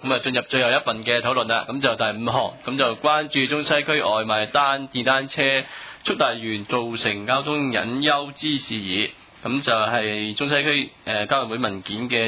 咁啊，進入最後一份嘅討論啦。咁就第5項，咁就關注中西區外賣電單車速達員造成交通隱憂之事宜。咁就係中西區交運會文件嘅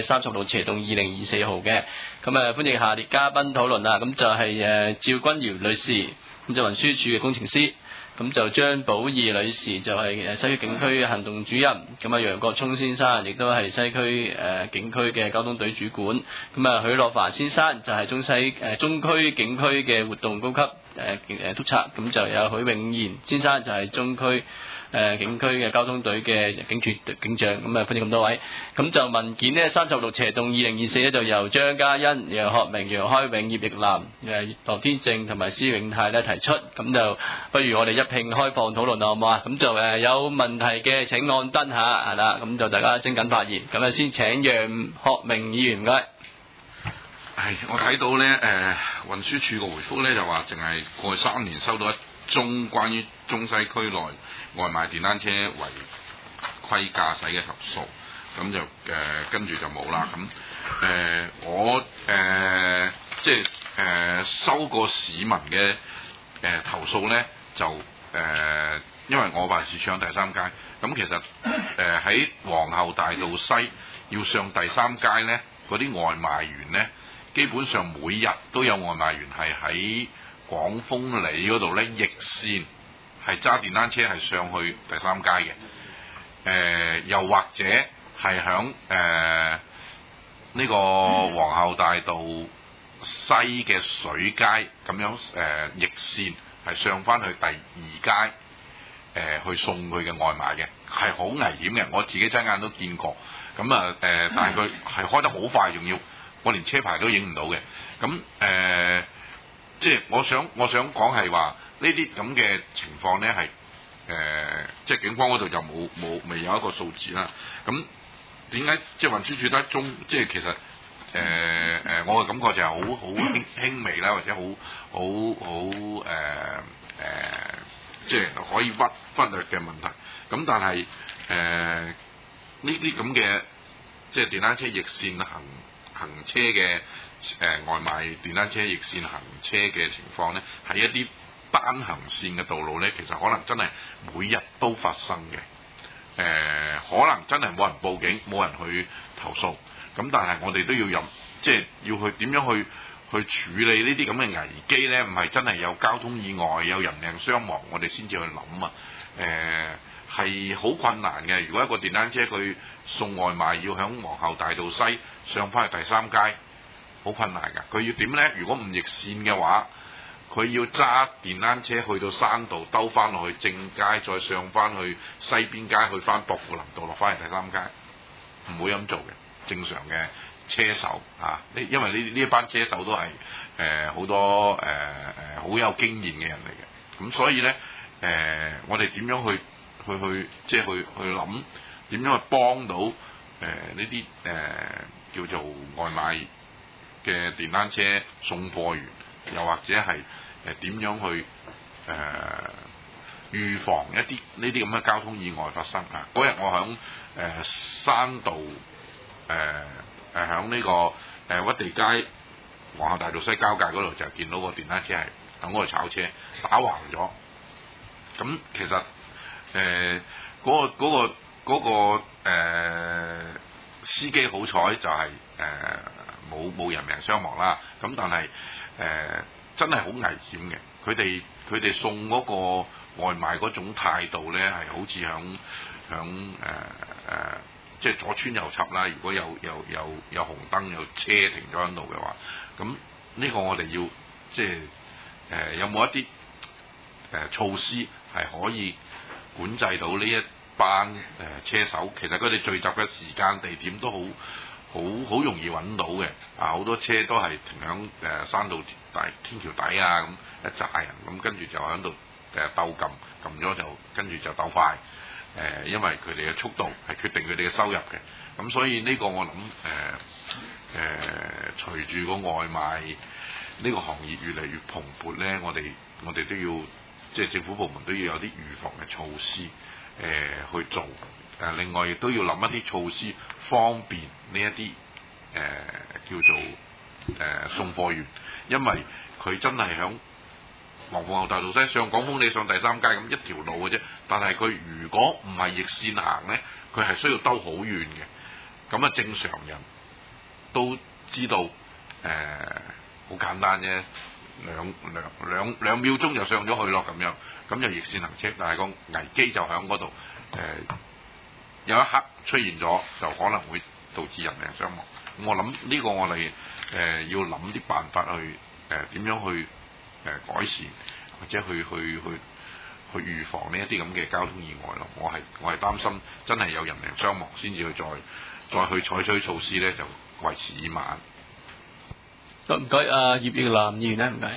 36/2024號嘅。咁啊，歡迎下列嘉賓討論啦。咁就係趙君堯女士，咁就運輸署嘅工程師。咁就張寶義女士就係西區警區行動主任，咁啊楊國聰先生亦都係西區警區嘅交通隊主管，咁啊許樂凡先生就係中區警區嘅活動高級督察，咁就有許永賢先生就係中區警區嘅交通隊嘅警署警長，咁啊歡迎咁多位。咁就文件呢36/2024咧就由張嘉欣、楊學明、楊開永、葉奕南、羅天正同埋施永泰咧提出，咁就不如我哋一併開放討論啦，好唔好啊？咁就有問題嘅請按燈下，係啦，咁就大家精緊發言。咁啊先請楊學明議員，唔該。 係，我睇到咧運輸署個回覆咧就話，淨係過去3年收到1宗關於中西區內外賣電單車違規駕駛嘅投訴，咁就跟住就冇啦。咁我即係收過市民嘅投訴咧，就因為我辦事處喺第3街，咁其實喺皇后大道西要上第3街咧，嗰啲外賣員咧，基本上每日都有外賣員係喺廣豐里嗰度咧逆線係揸電單車係上去第3街嘅，又或者係響呢個皇后大道西嘅水街咁樣逆線係上翻去第2街去送佢嘅外賣嘅，係好危險嘅，我自己親眼都見過。咁啊但係佢係開得好快，仲要我連車牌都影唔到嘅。咁即係我想講係話呢啲咁嘅情況咧係即係警方嗰度就未有一個數字啦。咁點解即係運輸署得中即係其實我嘅感覺就係好輕微啦，或者好即係可以忽略嘅問題。咁但係呢啲咁嘅即係電單車逆線行車嘅外賣電單車逆線行車嘅情況咧，喺一啲單行線嘅道路咧，其實可能真係每日都發生嘅。可能真係冇人報警，冇人去投訴。咁但係我哋都要即係要去點樣去處理呢啲咁嘅危機咧？唔係真係有交通意外、有人命傷亡，我哋先至去諗啊。係好困難嘅。如果一個電單車佢送外賣要響皇后大道西上翻去第3街，好困難㗎。佢要點咧？如果唔逆線嘅話，佢要揸電單車去到山道兜翻落去正街，再上翻去西邊街，去翻薄扶林道落翻去第3街，唔會咁做嘅。正常嘅車手啊，因為呢一班車手都係好多好有經驗嘅人嚟嘅。咁所以咧我哋點樣去即係去諗點樣去幫到呢啲叫做外賣嘅電單車送貨員，又或者係點樣去預防一啲呢啲咁嘅交通意外發生啊！嗰日我響山道響呢個屈地街皇后大道西交界嗰度就見到個電單車係響嗰度炒車打橫咗。咁其實嗰個司機好彩就係冇人命傷亡啦。咁但係真係好危險嘅。佢哋送嗰個外賣嗰種態度咧，係好似響即係左穿右插啦。如果有紅燈有車停咗喺度嘅話，咁呢個我哋要即係有冇一啲措施係可以管制到呢一班車手？其實佢哋聚集嘅時間地點都好容易揾到嘅。啊，好多車都係停響山道天橋底啊，咁一紮人咁，跟住就喺度鬥撳咗就跟住就鬥快。因為佢哋嘅速度係決定佢哋嘅收入嘅。咁所以呢個我諗隨住個外賣呢個行業越嚟越蓬勃咧，我哋都要即係政府部門都要有啲預防嘅措施去做。另外亦都要諗一啲措施方便呢一啲叫做送貨員，因為佢真係響黃鳳坳大道西上廣豐里上第三街咁一條路嘅啫，但係佢如果唔係逆線行呢，佢係需要兜好遠嘅。咁啊，正常人都知道好簡單啫，兩秒鐘就上咗去咯咁樣，咁就逆線行車。但係個危機就喺嗰度，有一刻出現咗，就可能會導致人命傷亡。咁我諗呢個我哋要諗啲辦法去點樣去改善，或者去預防呢一啲咁嘅交通意外咯。我係擔心真係有人命傷亡先至去再去採取措施咧，就為時已晚。 唔該，葉奕男議員咧，唔該。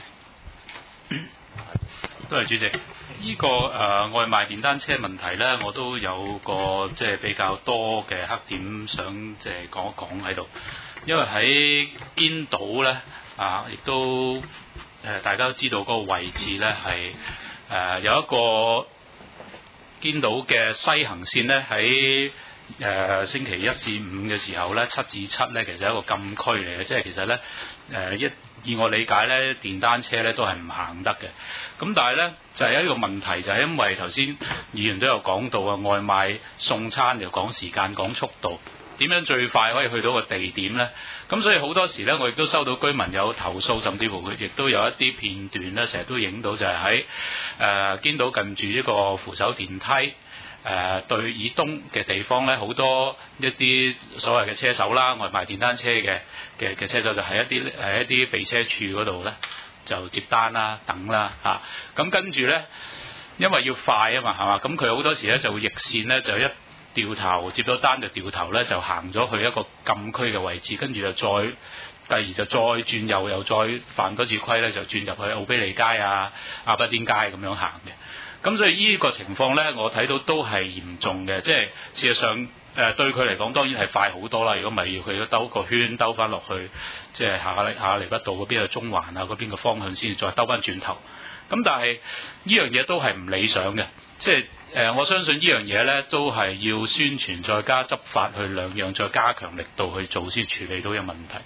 多謝主席。呢個外賣電單車問題咧，我都有個即係比較多嘅黑點想即係講一講喺度，因為喺堅道咧亦都大家都知道嗰個位置咧係有一個堅道嘅西行線咧喺星期1至5嘅時候咧，7至7咧其實係一個禁區嚟嘅，即係其實咧以我理解咧，電單車咧都係唔行得嘅。咁但係咧就係有一個問題，就係因為頭先議員都有講到啊，外賣送餐就講時間講速度，點樣最快可以去到個地點咧？咁所以好多時咧，我亦都收到居民有投訴，甚至乎佢亦都有一啲片段咧，成日都影到就係喺堅道近住呢個扶手電梯。對以東嘅地方咧，好多一啲所謂嘅車手啦，外賣電單車嘅車手就喺一啲備車處嗰度咧，就接單啦、等啦嚇。咁跟住咧，因為要快啊嘛，係嘛？咁佢好多時咧就會逆線咧，就一掉頭接到單就掉頭咧，就行咗去一個禁區嘅位置，跟住就第二就再轉右，又再犯多次規咧，就轉入去奧卑利街啊、亞不甸街咁樣行嘅。咁所以呢個情況咧，我睇到都係嚴重嘅，即係事實上對佢嚟講當然係快好多啦。如果唔係要佢兜個圈兜翻落去，即係下亞厘畢道嗰邊嘅中環啊嗰邊嘅方向先再兜翻轉頭。咁但係呢樣嘢都係唔理想嘅，即係我相信呢樣嘢咧都係要宣傳再加執法去兩樣再加強力度去做先處理到嘅問題。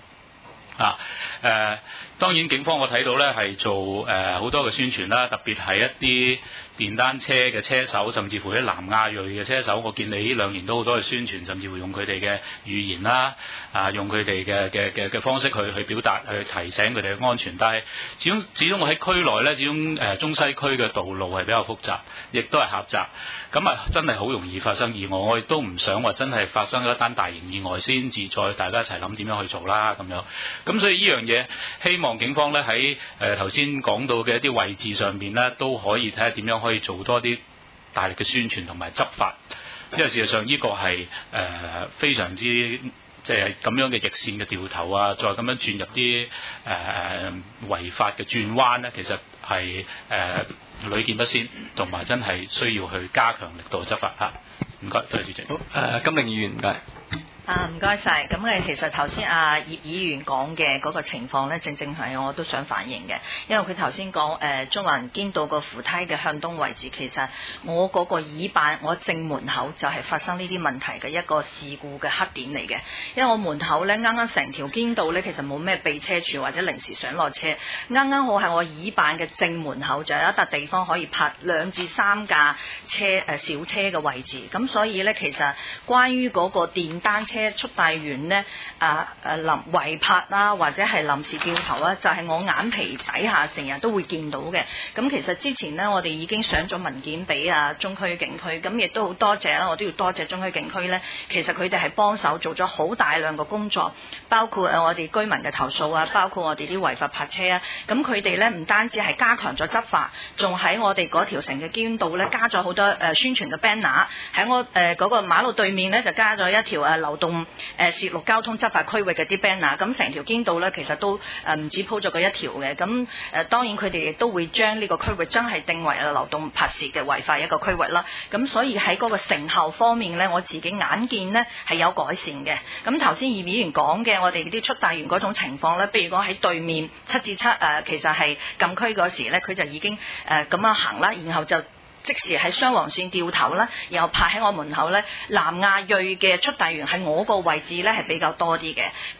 當然警方我睇到咧係做好多嘅宣傳啦，特別係一啲電單車嘅車手，甚至乎啲南亞裔嘅車手，我見你呢兩年都好多嘅宣傳，甚至乎用佢哋嘅語言啦，用佢哋嘅方式去表達，去提醒佢哋嘅安全。但係始終我喺區內咧，始終中西區嘅道路係比較複雜，亦都係狹窄，咁真係好容易發生意外。我亦都唔想話真係發生一單大型意外先至再大家一齊諗點樣去做啦咁樣。咁所以呢樣嘢，希望警方咧喺頭先講到嘅一啲位置上邊咧，都可以睇下點樣可以做多啲大力嘅宣傳同埋執法，因為事實上呢個係非常之即係咁樣嘅逆線嘅掉頭啊，再咁樣轉入啲違法嘅轉彎咧，其實係屢見不鮮，同埋真係需要去加強力度執法嚇。唔該，多謝主席。 好，金玲議員唔該。 唔該晒。咁其實頭先葉議員講嘅嗰個情況咧，正係我都想反映嘅，因為佢頭先講中環堅道個扶梯嘅向東位置，其實我嗰個椅板我正門口就係發生呢啲問題嘅一個事故嘅黑點嚟嘅，因為我門口咧啱啱成條堅道咧其實冇咩備車處或者臨時上落車，啱啱好係我椅板嘅正門口就有一笪地方可以泊2至3架車小車嘅位置，咁所以咧其實關於嗰個電單車速遞員咧違泊啦，或者係臨時掉頭啊，就係我眼皮底下成日都會見到嘅。咁其實之前咧，我哋已經上咗文件俾中區警區，咁亦都好多謝啦，我都要多謝中區警區咧。其實佢哋係幫手做咗好大量嘅工作，包括我哋居民嘅投訴啊，包括我哋啲違法泊車啊。咁佢哋咧唔單止係加強咗執法，仲喺我哋嗰條城嘅堅道咧加咗好多宣傳嘅 banner， 喺我嗰個馬路對面咧就加咗一條流動攝錄交通執法區域嘅啲 banner， 咁成條堅道咧其實都唔止鋪咗嗰一條嘅，咁當然佢哋亦都會將呢個區域真係定為流動泊攝嘅違法一個區域啦。咁所以喺嗰個成效方面咧，我自己眼見咧係有改善嘅。咁頭先葉議員講嘅我哋啲速遞員嗰種情況咧，譬如講喺對面7至7其實係禁區嗰時咧，佢就已經咁樣行啦，然後就即時喺雙黃線掉頭啦，然後泊喺我門口咧，南亞裔嘅速遞員喺我個位置咧係比較多啲嘅。咁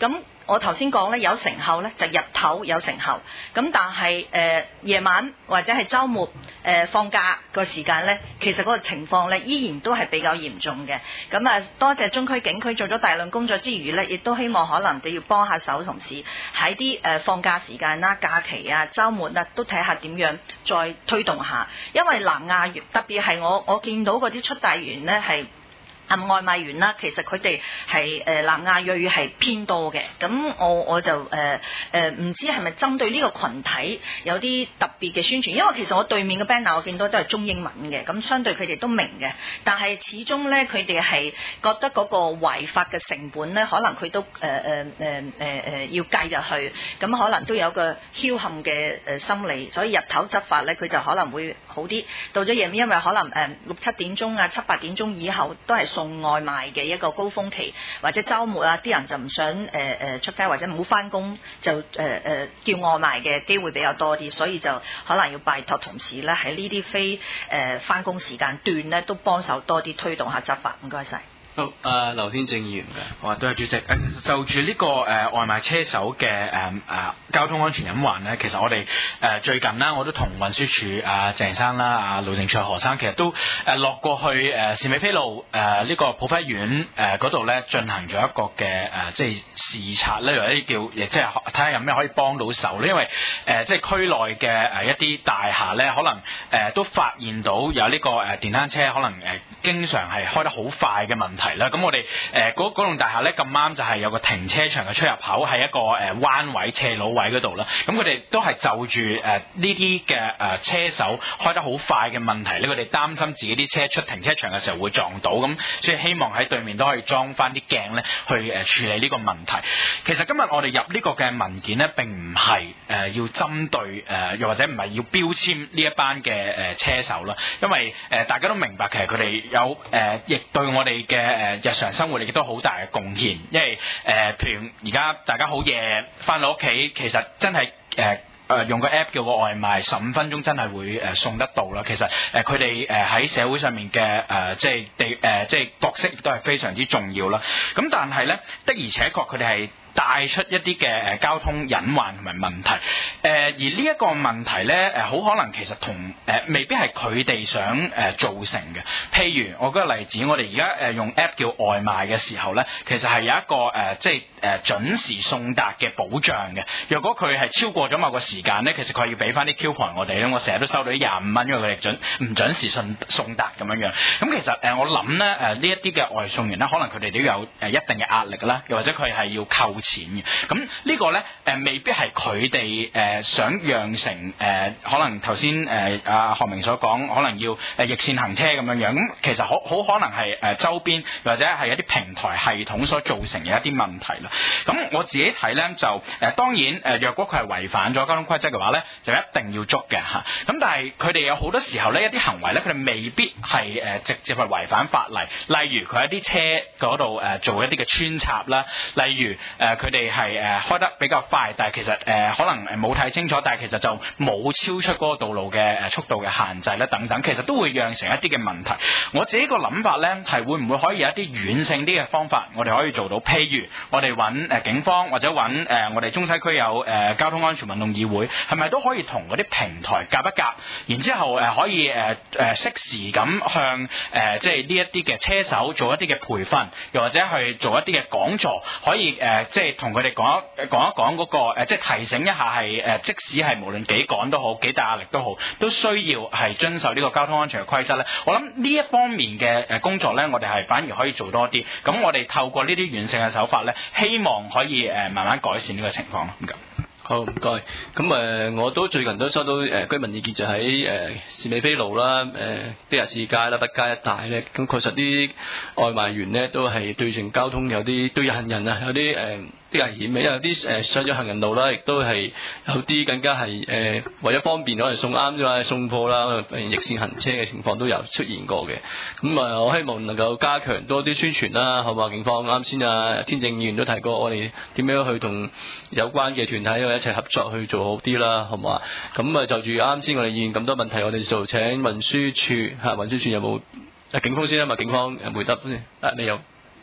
我頭先講咧有成效咧，就日頭有成效。咁但係夜晚或者係週末放假個時間咧，其實嗰個情況咧依然都係比較嚴重嘅。咁啊，多謝中區警區做咗大量工作之餘咧，亦都希望可能你要幫下手同事喺啲放假時間啦、假期啊、週末啊，都睇下點樣再推動下。因為南亞員特別係我見到嗰啲出大員咧係。外賣員啦，其實佢哋係南亞裔係偏多嘅，咁我就唔知係咪針對呢個群體有啲特別嘅宣傳，因為其實我對面嘅 banner 我見到都係中英文嘅，咁相對佢哋都明嘅，但係始終咧佢哋係覺得嗰個違法嘅成本咧，可能佢都要計入去，咁可能都有個僥倖嘅心理，所以日頭執法咧佢就可能會好啲，到咗夜晚因為可能6、7點鐘啊、7、8點鐘以後都係送外賣嘅一個高峰期，或者週末啊，啲人就唔想出街或者唔好返工，就叫外賣嘅機會比較多啲，所以就可能要拜託同事咧喺呢啲非返工時間段咧都幫手多啲推動下執法。唔該晒。 好，劉天正議員嘅， 好啊，多謝主席。就住呢個外賣車手嘅交通安全隱患咧，其實我哋最近啦，我都同運輸署鄭生啦、盧定卓何生，其實都落過去士美菲路呢個普輝苑嗰度咧進行咗一個嘅即係視察咧，或者叫亦即係睇下有咩可以幫到手咧，因為即係區內嘅一啲大廈咧，可能都發現到有呢個電單車可能經常係開得好快嘅問題啦。咁我哋嗰棟大廈咧咁啱就係有個停車場嘅出入口喺一個彎位斜路位嗰度啦。咁佢哋都係就住呢啲嘅車手開得好快嘅問題咧，佢哋擔心自己啲車出停車場嘅時候會撞到，咁所以希望喺對面都可以裝翻啲鏡咧去處理呢個問題。其實今日我哋入呢個嘅文件咧並唔係要針對又或者唔係要標籤呢一班嘅車手啦，因為大家都明白其實佢哋有亦對我哋嘅日常生活亦都好大嘅貢獻，因為譬如而家大家好夜翻到屋企，其實真係用個 app 叫個外賣15分鐘真係會送得到啦。其實佢哋喺社會上面嘅即係角色亦都係非常之重要啦。咁但係咧的而且確佢哋係帶出一啲嘅交通隱患同埋問題，而呢一個問題咧好可能其實同未必係佢哋想造成嘅。譬如我舉個例子，我哋而家用 app 叫外賣嘅時候咧，其實係有一個即係準時送達嘅保障嘅。若果佢係超過咗某個時間咧，其實佢要俾翻啲 coupon 我哋咧。我成日都收到啲25蚊，因為佢哋唔準時送達咁樣樣。咁其實我諗咧呢一啲嘅外送員咧，可能佢哋都有一定嘅壓力啦，又或者佢係要扣錢嘅。咁呢個咧未必係佢哋想釀成可能頭先何明所講，可能要逆線行車咁樣樣。咁其實好可能係周邊或者係一啲平台系統所造成嘅一啲問題啦。咁我自己睇咧就當然若果佢係違反咗交通規則嘅話咧，就一定要捉嘅嚇。咁但係佢哋有好多時候咧一啲行為咧，佢哋未必係直接係違反法例。例如佢喺啲車嗰度做一啲嘅穿插啦，例如佢哋係開得比較快，但係其實可能冇睇清楚，但係其實就冇超出嗰個道路嘅速度嘅限制啦等等，其實都會釀成一啲嘅問題。我自己個諗法咧係會唔會可以有一啲軟性啲嘅方法，我哋可以做到？譬如我哋揾警方或者揾我哋中西區有交通安全運動議會，係咪都可以同嗰啲平台夾一夾，然之後可以適時咁向即係呢一啲嘅車手做一啲嘅培訓，又或者去做一啲嘅講座，可以即係同佢哋講一講嗰個即係提醒一下係即使係無論幾趕都好，幾大壓力都好，都需要係遵守呢個交通安全嘅規則咧。我諗呢一方面嘅工作咧，我哋係反而可以做多啲。咁我哋透過呢啲軟性嘅手法咧，希望可以慢慢改善呢個情況咯。咁好，唔該。咁我都最近都收到居民意見，就喺士美菲路啦、的士街啦、北街一帶咧。咁確實啲外賣員咧都係對成交通有啲對行人啊有啲啲危險嘅，因為有啲上咗行人路啦，亦都係有啲更加係為咗方便可能送啱咗啦、送貨啦、逆線行車嘅情況都有出現過嘅。咁我希望能夠加強多啲宣傳啦，好嘛？警方啱先天正議員都提過，我哋點樣去同有關嘅團體一齊合作去做好啲啦，好嘛？咁就住啱先我哋議員咁多問題，我哋就請運輸署運輸署有冇警方先啊嘛？警方回答先，你有。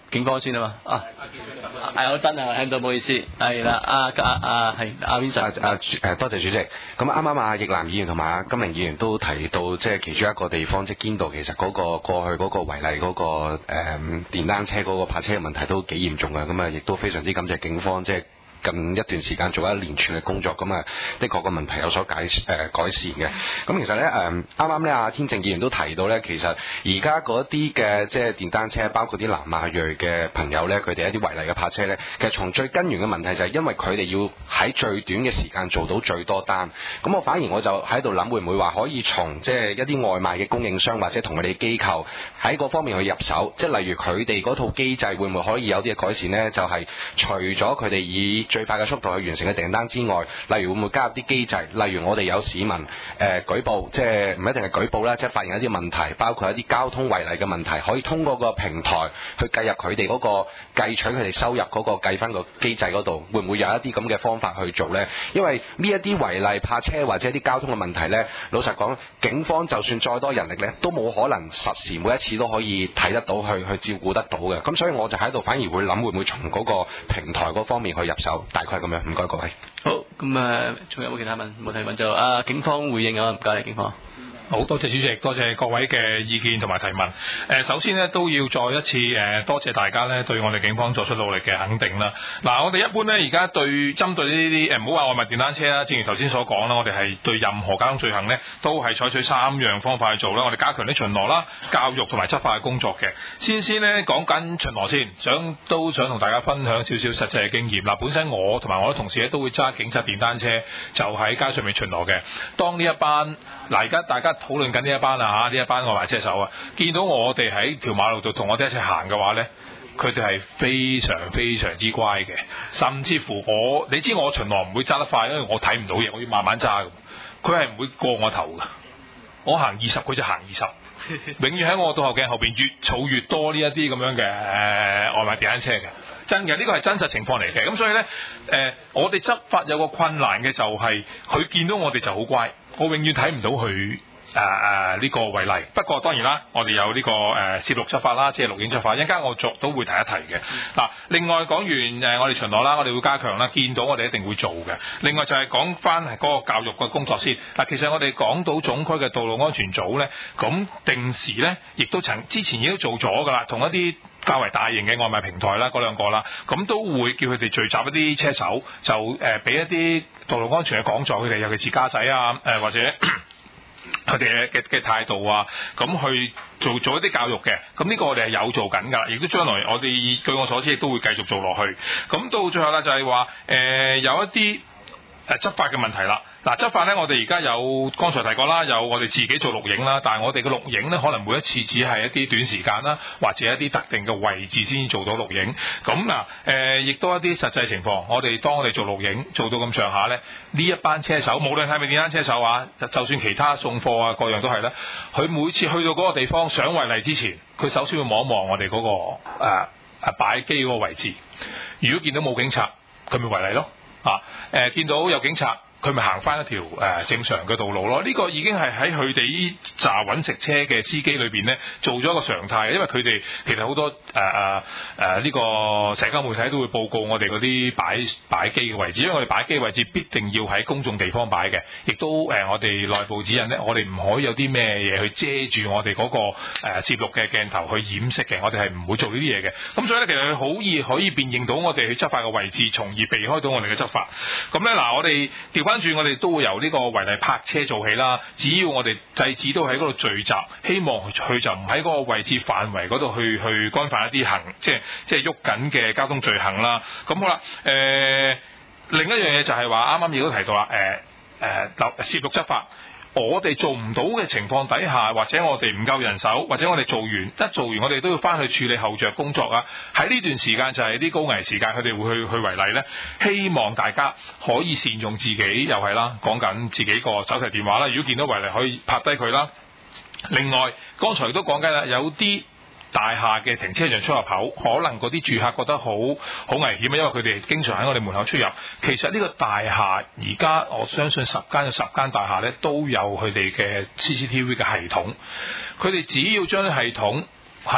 警方先啊嘛。有燈啊，聽到唔好意思。係啦，係阿 Vincent。 多謝主席。咁啱啱阿易南議員同埋阿金明議員都提到，即係其中一個地方，即係堅道其實嗰個過去嗰個違例嗰個電單車嗰個泊車嘅問題都幾嚴重嘅。咁啊，亦都非常之感謝警方即係近一段時間做一連串嘅工作，咁啊，的確個問題有所改善嘅。咁其實咧啱啱咧阿天正議員都提到咧，其實而家嗰啲嘅即係電單車，包括啲南亞裔嘅朋友咧，佢哋一啲違例嘅泊車咧，其實從最根源嘅問題就係因為佢哋要喺最短嘅時間做到最多單。咁我反而我就喺度諗，會唔會話可以從即係一啲外賣嘅供應商或者同佢哋機構喺嗰方面去入手，即係例如佢哋嗰套機制會唔會可以有啲嘅改善呢？就係除咗佢哋以最快嘅速度去完成嘅訂單之外，例如會唔會加入啲機制？例如我哋有市民舉報，即係唔一定係舉報啦，即係發現一啲問題，包括一啲交通違例嘅問題，可以通過個平台去計入佢哋嗰個計取佢哋收入嗰個計分個機制嗰度，會唔會有一啲咁嘅方法去做呢？因為呢一啲違例泊車或者一啲交通嘅問題呢，老實講，警方就算再多人力呢，都冇可能實時每一次都可以睇得到去照顧得到嘅。咁所以我就喺度反而會諗，會唔會從嗰個平台嗰方面去入手？大概咁樣，唔該各位。 好，咁仲有冇其他問？冇提問就警方回應啊，唔該你警方。 好多謝主席，多謝各位嘅意見同埋提問。首先呢，都要再一次多謝大家呢對我哋警方作出努力嘅肯定啦。嗱，我哋一般呢而家針對呢啲唔好話外賣電單車啦，正如頭先所講啦，我哋係對任何交通罪行呢都係採取3樣方法去做啦。我哋加強啲巡邏啦、教育同埋執法嘅工作嘅。先呢講緊巡邏先，都想同大家分享少少實際嘅經驗。嗱，本身我同埋我啲同事咧都會揸警察電單車，就喺街上面巡邏嘅。當呢一班而家大家討論緊呢一班呢一班外賣車手啊，見到我哋喺條馬路度同我哋一齊行嘅話呢，佢哋係非常非常之乖嘅，甚至乎你知我巡邏唔會揸得快，因為我睇唔到嘢，我要慢慢揸嘅。佢係唔會過我頭嘅，我行20，佢就行20，永遠喺我倒後鏡後邊越儲越多呢一啲咁樣嘅外賣電單車嘅。真嘅，呢個係真實情況嚟嘅。咁所以呢，我哋執法有個困難嘅就係佢見到我哋就好乖，我永遠睇唔到佢呢個違例。不過當然啦，我哋有呢個攝錄執法啦，即係錄影執法。一陣間我都會提一提嘅。嗱，另外講完我哋巡邏啦，我哋會加強啦，見到我哋一定會做嘅。另外就係講翻嗰個教育嘅工作先。嗱，其實我哋港島總區嘅道路安全組呢，咁定時呢，亦都之前已經做咗㗎啦，同一啲較為大型嘅外賣平台啦，嗰兩個啦，咁都會叫佢哋聚集一啲車手，就俾一啲道路安全嘅講座，佢哋尤其是駕駛啊，或者佢哋嘅態度啊，咁去做一啲教育嘅。咁呢個我哋係有做緊㗎，亦都將來我哋據我所知亦都會繼續做落去。咁到最後啦，就係話有一啲執法嘅問題啦。嗱，執法呢，我哋而家有剛才提過啦，有我哋自己做錄影啦，但係我哋嘅錄影呢，可能每一次只係一啲短時間啦，或者一啲特定嘅位置先做到錄影。咁嗱，亦都一啲實際情況，當我哋做錄影做到咁上下呢，呢一班車手，無論係咪電單車手啊，就算其他送貨啊，各樣都係啦，佢每次去到嗰個地方想違例之前，佢首先會望一望我哋嗰個擺機嗰個位置。如果見到冇警察，佢咪違例咯。見到有警察，佢咪行翻一條正常嘅道路咯。呢個已經係喺佢哋呢紮揾食車嘅司機裏邊呢做咗一個常態，因為佢哋其實好多呢個社交媒體都會報告我哋嗰啲擺機嘅位置，因為我哋擺機嘅位置必定要喺公眾地方擺嘅，亦都我哋內部指引呢，我哋唔可以有啲咩嘢去遮住我哋嗰個攝錄嘅鏡頭去掩飾嘅，我哋係唔會做呢啲嘢嘅。咁所以呢，其實佢好易可以辨認到我哋去執法嘅位置，從而避開到我哋嘅執法。咁呢，嗱，我哋調翻轉，我哋都會由呢個違例泊車做起啦。只要我哋制止到喺嗰度聚集，希望佢就唔喺嗰個位置範圍嗰度去干犯一啲即係喐緊嘅交通罪行啦。咁好啦，另一樣嘢就係話啱啱亦都提到啦，攝錄執法。我哋做唔到嘅情況底下，或者我哋唔夠人手，或者我哋做完我哋都要翻去處理後續工作啊。喺呢段時間就係啲高危時間，佢哋會去違例呢。希望大家可以善用自己，又係啦，講緊自己個手提電話啦。如果見到違例，可以拍低佢啦。另外，剛才都講緊啦，有啲大廈嘅停車場出入口，可能嗰啲住客覺得好危險，因為佢哋經常喺我哋門口出入。其實呢個大廈而家我相信10間大廈呢都有佢哋嘅 CCTV 嘅系統。佢哋只要將啲系統喺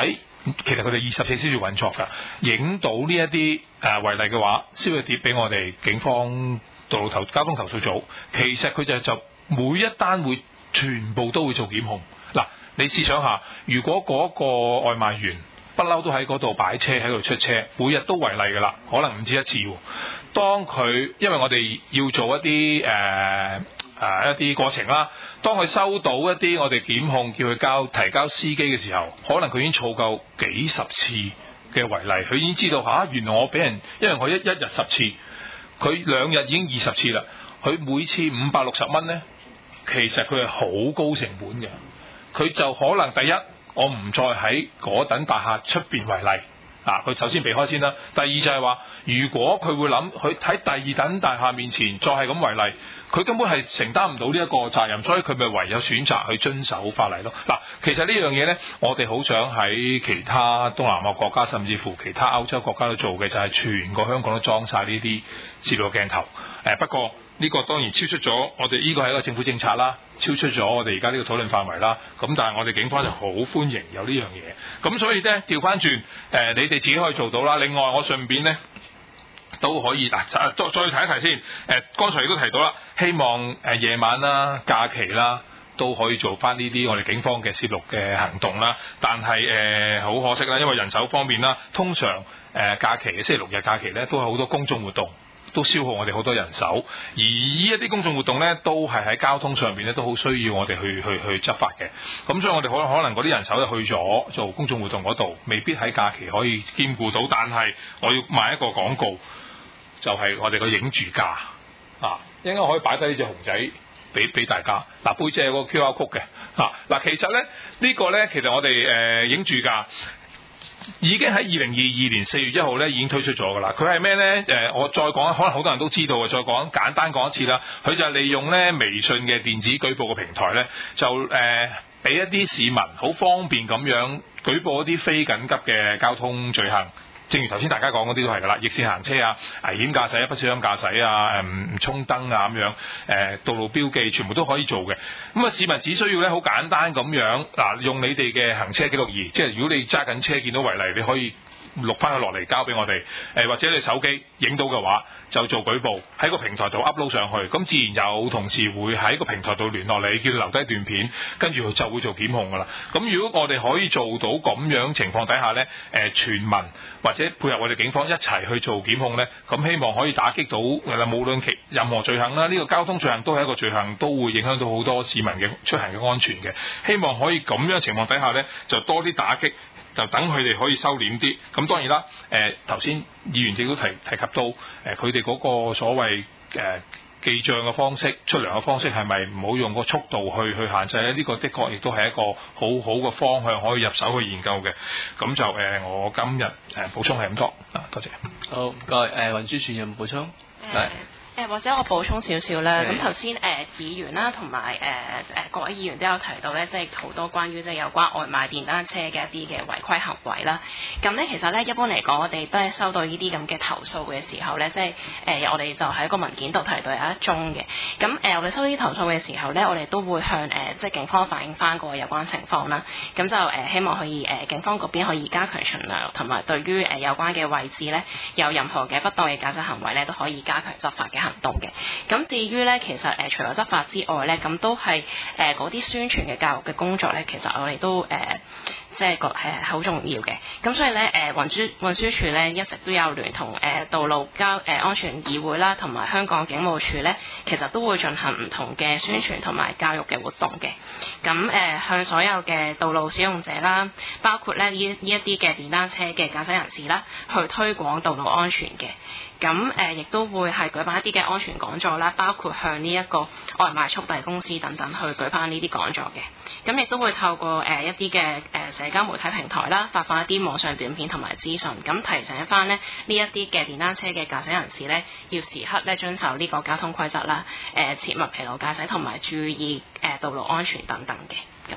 其實佢哋24小時運作㗎，影到呢一啲違例嘅話，燒嘅碟俾我哋警方道路交通投訴組，其實佢就每一單會全部都會做檢控。嗱，你試想下，如果嗰個外賣員不嬲都喺嗰度擺車喺度出車，每日都違例㗎啦，可能唔止一次喎。當佢因為我哋要做一啲一啲過程啦，當佢收到一啲我哋檢控叫佢提交司機嘅時候，可能佢已經儲夠幾十次嘅違例，佢已經知道原來我俾人，因為我一日10次，佢2日已經20次啦，佢每次560蚊呢，其實佢係好高成本嘅，佢就可能第一，我唔再喺嗰等大廈出邊違例。佢首先避開先啦。第二就係話，如果佢會諗佢喺第二等大廈面前再係咁違例，佢根本係承擔唔到呢一個責任，所以佢咪唯有選擇去遵守法例咯。嗱，其實呢樣嘢呢，我哋好想喺其他東南亞國家，甚至乎其他歐洲國家都做嘅，就係全個香港都裝晒呢啲攝錄鏡頭。不過呢個當然超出咗我哋呢個係一個政府政策啦，超出咗我哋而家呢個討論範圍啦。咁但係我哋警方就好歡迎有呢樣嘢。咁所以呢，調翻轉你哋自己可以做到啦。另外我順便呢都可以再提一提先。剛才亦都提到啦，希望夜晚啦、假期啦都可以做翻呢啲我哋警方嘅攝錄嘅行動啦。但係好可惜啦，因為人手方面啦，通常假期嘅星期6日假期呢都有好多公眾活動，都消耗我哋好多人手，而呢一啲公眾活動呢，都係喺交通上邊呢，都好需要我哋去執法嘅。咁所以我哋可能嗰啲人手就去咗做公眾活動嗰度，未必喺假期可以兼顧到。但係我要賣一個廣告，就係我哋個影住架應該可以擺低呢隻熊仔俾大家。背脊有個 QR code 嘅其實呢，呢個呢，其實我哋影住架已經喺2022年4月1號咧已經推出咗㗎啦。佢係咩呢？我再講，可能好多人都知道嘅，再講簡單講一次啦。佢就係利用咧微信嘅電子舉報嘅平台咧，就俾一啲市民好方便咁樣舉報一啲非緊急嘅交通罪行。正如頭先大家講嗰啲都係㗎啦，逆線行車啊、危險駕駛啊、不小心駕駛啊、唔衝燈啊咁樣，道路標記全部都可以做嘅。咁市民只需要咧好簡單咁樣用你哋嘅行車記錄儀，即係如果你揸緊車見到違例，你可以錄翻佢落嚟交俾我哋，或者你手機影到嘅話就做舉報，喺個平台度 upload 上去，咁自然有同事會喺個平台度聯絡你，叫你留低段片，跟住佢就會做檢控㗎啦。咁如果我哋可以做到咁樣情況底下呢，全民或者配合我哋警方一齊去做檢控呢，咁希望可以打擊到無論任何罪行啦，呢個交通罪行都係一個罪行，都會影響到好多市民嘅出行嘅安全嘅。希望可以咁樣情況底下呢，就多啲打擊。就等佢哋可以收斂啲，咁當然啦。頭先議員亦都提及到，佢哋嗰個所謂記帳嘅方式、出糧嘅方式係咪唔好用個速度去限制咧？呢個的確亦都係一個好好嘅方向，可以入手去研究嘅。咁就我今日補充係咁多多謝。 好，唔該。運輸署有冇補充？係。 或者我補充少少啦。咁頭先議員啦，同埋各位議員都有提到咧，即係好多關於即係有關外賣電單車嘅一啲嘅違規行為啦。咁咧其實咧一般嚟講，我哋都係收到呢啲咁嘅投訴嘅時候咧，即係我哋就喺個文件度提到有一宗嘅。咁我哋收到呢啲投訴嘅時候咧，我哋都會向即係警方反映翻個有關情況啦。咁就希望可以警方嗰邊可以加強巡邏，同埋對於有關嘅位置咧有任何嘅不當嘅駕駛行為咧，都可以加強執法嘅行動嘅。咁至於咧，其實除咗執法之外咧，咁都係嗰啲宣傳嘅教育嘅工作咧，其實我哋都即係好重要嘅。咁所以咧運輸署咧一直都有聯同道路安全議會啦，同埋香港警務處咧，其實都會進行唔同嘅宣傳同埋教育嘅活動嘅。咁向所有嘅道路使用者啦，包括咧呢一啲嘅電單車嘅駕駛人士啦，去推廣道路安全嘅。咁亦都會係舉辦一啲嘅安全講座啦，包括向呢一個外賣速遞公司等等去舉辦呢啲講座嘅。咁亦都會透過一啲嘅社交媒體平台啦，發放一啲網上短片同埋資訊，咁提醒翻呢一啲嘅電單車嘅駕駛人士呢，要時刻咧遵守呢個交通規則啦，切勿疲勞駕駛同埋注意道路安全等等嘅咁樣。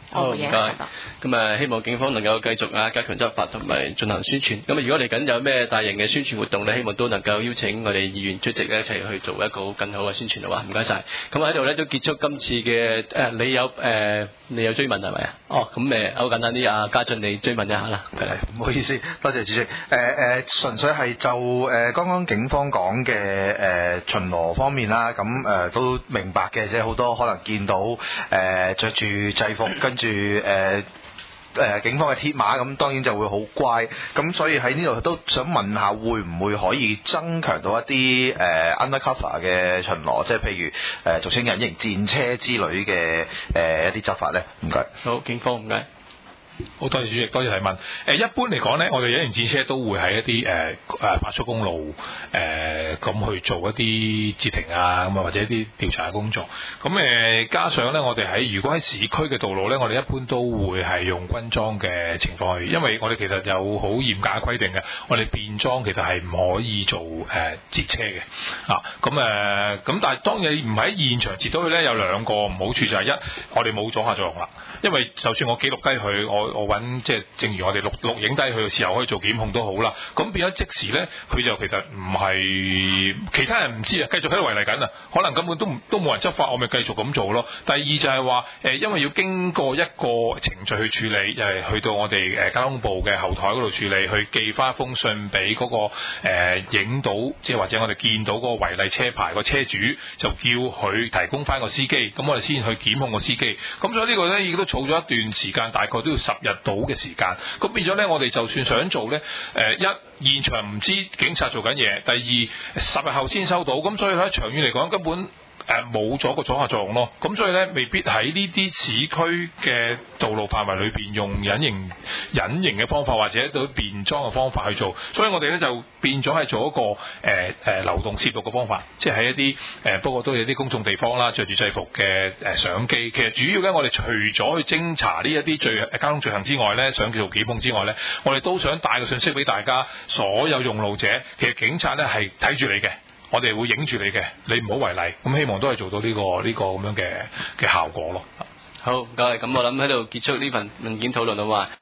我冇嘢覺得。 咁啊，希望警方能夠繼續加強執法同埋進行宣傳。咁啊，如果嚟緊有咩大型嘅宣傳活動咧，希望都能夠邀請我哋議員出席一齊去做一個更好嘅宣傳，好嘛？唔該晒。咁喺度咧都結束今次嘅你有追問係咪啊？哦，咁好簡單啲，阿家俊你追問一下啦。 唔好意思，多謝主席。純粹係就剛剛警方講嘅巡邏方面啦，咁都明白嘅，即係好多可能見到着住制服，跟住警方嘅鐵馬，咁當然就會好乖。咁所以喺呢度都想問下，會唔會可以增強到一啲undercover 嘅巡邏，即係譬如俗稱隱形戰車之類嘅一啲執法咧？唔該。 好，警方唔該。 好，多謝主席，多謝提問。一般嚟講咧，我哋隱形戰車都會喺一啲快速公路咁去做一啲截停啊，咁啊或者一啲調查嘅工作。咁加上咧，我哋如果喺市區嘅道路咧，我哋一般都會係用軍裝嘅情況去，因為我哋其實有好嚴格嘅規定嘅，我哋便裝其實係唔可以做截車嘅。咁但係當你唔喺現場截到佢咧，有兩個唔好處，就係一，我哋冇阻嚇作用啦。因為就算我記錄低佢，我揾即係正如我哋錄影低佢嘅時候可以做檢控都好啦。咁變咗即時咧，佢就其實唔係其他人唔知啊，繼續喺度違例緊啊，可能根本都冇人執法，我咪繼續咁做咯。第二就係話因為要經過一個程序去處理，就係去到我哋交通部嘅後台嗰度處理，去寄翻一封信俾嗰個影到，即係或者我哋見到嗰個違例車牌個車主，就叫佢提供翻個司機，咁我哋先去檢控個司機。咁所以呢個咧亦都儲咗一段時間，大概都要10日到嘅時間。咁變咗咧，我哋就算想做咧，一現場唔知警察做緊嘢，第二10日後先收到，咁所以咧長遠嚟講根本冇咗個阻嚇作用咯。咁所以咧，未必喺呢啲市區嘅道路範圍裏邊用隱形嘅方法或者到便裝嘅方法去做。所以我哋咧就變咗係做一個流動攝錄嘅方法，即係喺一啲不過都有啲公眾地方啦，着住制服嘅相機。其實主要咧，我哋除咗去偵查呢一啲交通罪行之外咧，想叫做檢控之外咧，我哋都想帶個信息俾大家，所有用路者，其實警察咧係睇住你嘅。我哋會影住你嘅，你唔好違例，咁希望都係做到呢個咁樣嘅效果咯。 好，唔該，咁我諗喺度結束呢份文件討論啊嘛。